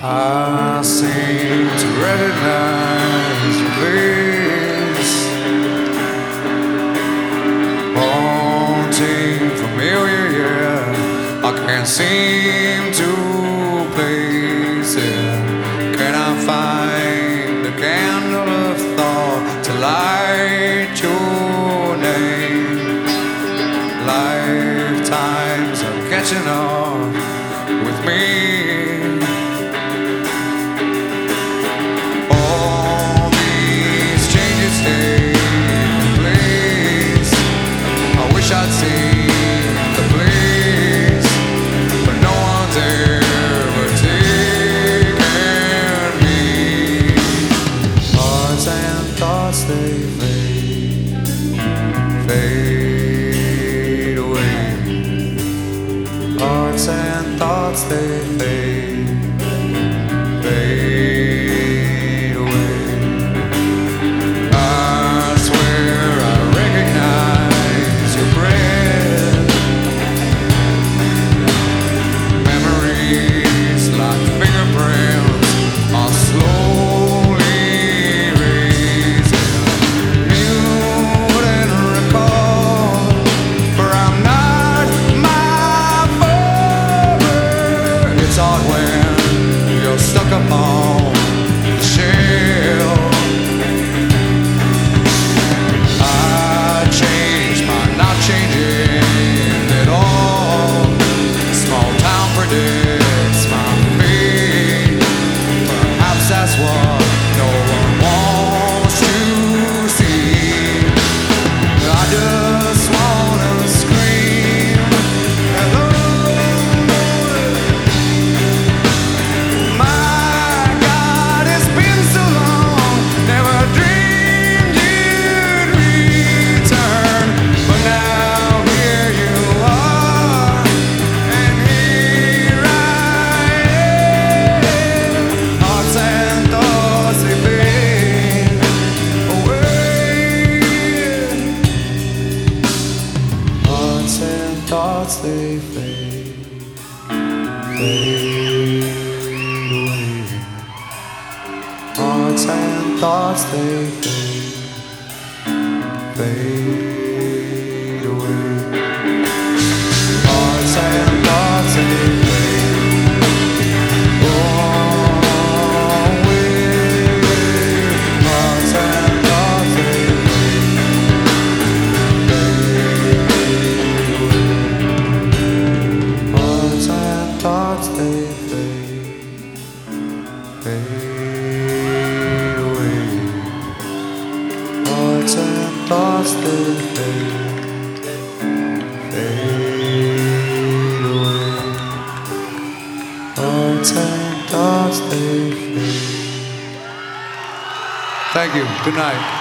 I seem to recognize your face, haunting, familiar, yeah. I can't seem to place it. Can I find a candle of thought to light your name? Lifetimes are catching up with me. I'd seen the place, but no one's ever taken me. Hearts and thoughts, they fade away. Hearts and thoughts, they fade away. I swear I recognize your breath. Memories like fingerprints are slowly erasing. Mute and recall, for I'm not my father. It's hard when you're stuck upon the shelf. Predicts my fate. Perhaps that's what no one wants to see. I just wanna scream hello. My God, it's been so long. Never dreamed you'd return, but now here you are, and here thoughts, they fade away. Hearts and thoughts, they fade away. Hearts and thoughts, they fade away. Hearts and thoughts, they fade away. Hearts and thoughts, they fade. Thank you. Good night.